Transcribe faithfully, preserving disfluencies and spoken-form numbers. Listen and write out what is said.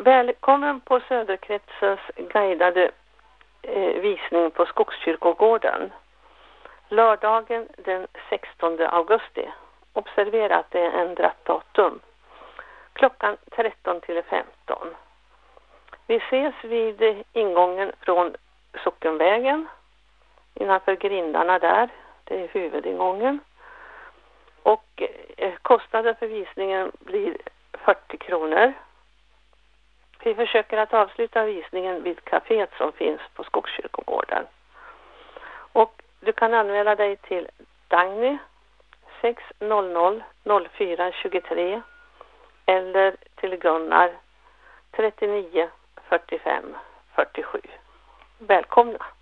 Välkommen på Söderkretsens guidade eh, visning på Skogskyrkogården. Lördagen den sextonde augusti. Observera att det är ändrat datum. Klockan tretton till femton. Vi ses vid ingången från Sockenvägen. Innanför grindarna där. Det är huvudingången. Och eh, kostnaden för visningen blir fyrtio kronor. Vi försöker att avsluta visningen vid kaféet som finns på Skogskyrkogården. Och du kan anmäla dig till Dagny sex noll noll noll fyra två tre eller till Gunnar trettionio fyrtiofem fyrtiosju. Välkomna!